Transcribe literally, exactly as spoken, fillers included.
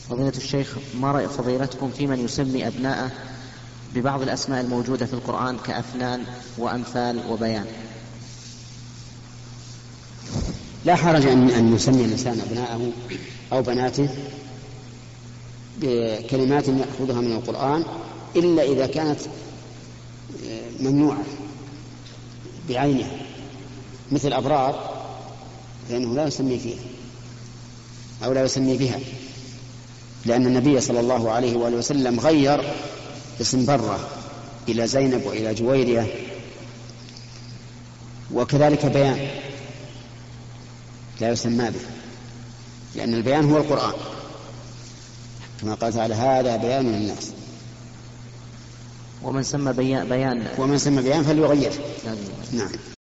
فضيلة الشيخ، ما رأي فضيلتكم في من يسمي أبناءه ببعض الأسماء الموجودة في القرآن كأفنان وأمثال وبيان؟ لا حرج أن يسمي الإنسان أبناءه أو بناته بكلمات يأخذها من القرآن، إلا إذا كانت ممنوعة بعينها، مثل أبرار فإنه لا يسمي فيها أو لا يسمي بها، لأن النبي صلى الله عليه وآله وسلم غير اسم برة إلى زينب وإلى جويرية. وكذلك بيان لا يسمى به، لأن البيان هو القرآن، كما قال تعالى هذا بيان للناس. ومن سمى بيان, بيان ومن سمى بيان فليغير. نعم.